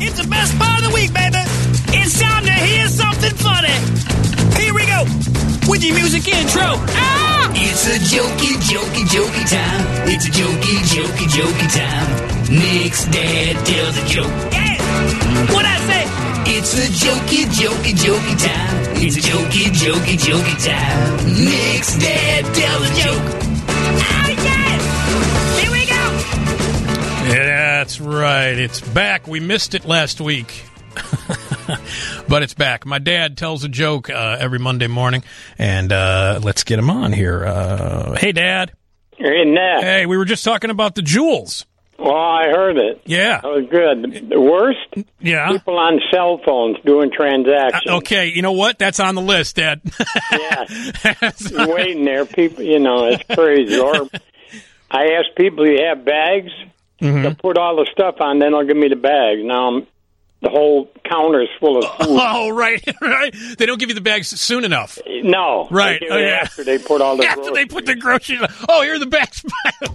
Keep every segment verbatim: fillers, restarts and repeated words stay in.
It's the best part of the week, baby. It's time to hear something funny. Here we go. With your music intro. Ah! It's a jokey, jokey, jokey time. It's a jokey, jokey, jokey time. Nick's dad tells a joke. Yeah. What'd I say? It's a jokey, jokey, jokey time. It's a jokey, jokey, jokey time. Nick's dad tells a joke. Oh, yeah. Here we go. Yeah, that's right. It's back. We missed it last week. But it's back. My dad tells a joke uh, every Monday morning, and uh, let's get him on here. Uh, hey, Dad. Hey, Nat. Hey, we were just talking about the jewels. Well, I heard it. Yeah. That was good. The worst? Yeah. People on cell phones doing transactions. Uh, okay, you know what? That's on the list, Dad. Yeah. You're waiting there. People, you know, it's crazy. Or I ask people, do you have bags? Mm-hmm. They'll put all the stuff on, then they'll give me the bag. Now I'm, the whole counter is full of food. Oh, right, right. They don't give you the bags soon enough. No. Right. They give Oh, it yeah. after they put all the After groceries. they put the groceries. Oh, here are the bags, by the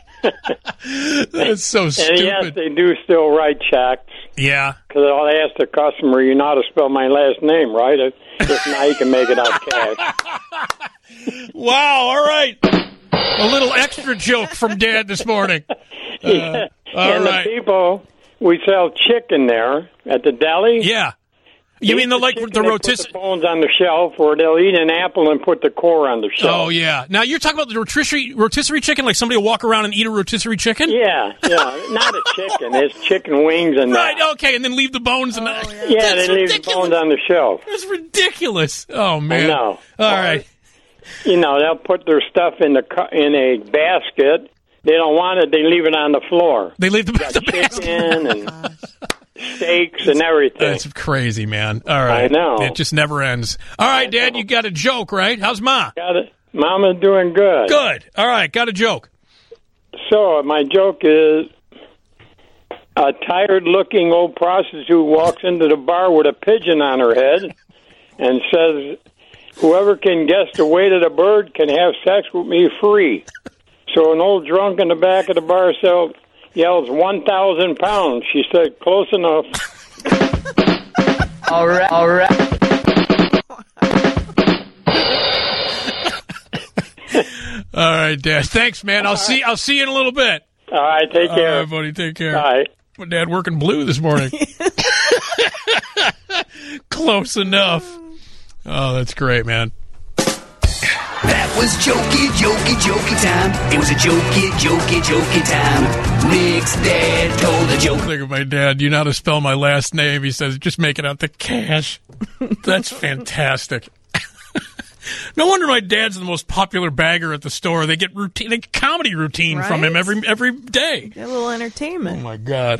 way. That's so stupid. And yes, they do still write checks. Yeah. Because I'll ask the customer, you know how to spell my last name, right? If, if not, you can make it out cash. Wow, all right. A little extra joke from Dad this morning. Uh, Yeah. all and right. the people, we sell chicken there at the deli. Yeah. You They mean the eat like chicken, the they rotisserie? Put the bones on the shelf, or they'll eat an apple and put the core on the shelf. Oh, yeah. Now, you're talking about the rotisserie, rotisserie chicken? Like somebody will walk around and eat a rotisserie chicken? Yeah, yeah. Not a chicken. It's chicken wings and Right, that. okay, and then leave the bones. And Yeah, That's they leave the ridiculous. bones on the shelf. That's ridiculous. Oh, man. know. All right. You know, they'll put their stuff in the cu- in a basket. They don't want it. They leave it on the floor. They leave the, Got the basket. chicken and steaks and everything. That's crazy, man. All right. I know. It just never ends. All right, Dad, you got a joke, right? How's Ma? Got it. Mama's doing good. Good. All right, got a joke. So my joke is, a tired-looking old prostitute walks into the bar with a pigeon on her head and says, whoever can guess the weight of the bird can have sex with me free. So an old drunk in the back of the bar cell yells, one thousand pounds. She said, close enough. All right, all right. All right, Dad. Thanks, man. I'll see I'll see you in a little bit. All right, take All care. right, buddy. Take care. Bye. My dad working blue this morning. Close enough. Oh, that's great, man. That was jokey, jokey, jokey time. It was a jokey, jokey, jokey time. Nick's dad told a joke. Look at my dad. You know how to spell my last name. He says, just make it out the cash. That's fantastic. No wonder my dad's the most popular bagger at the store. They get routine, they get comedy routine from Right? him every every day. A little Oh, entertainment. my God.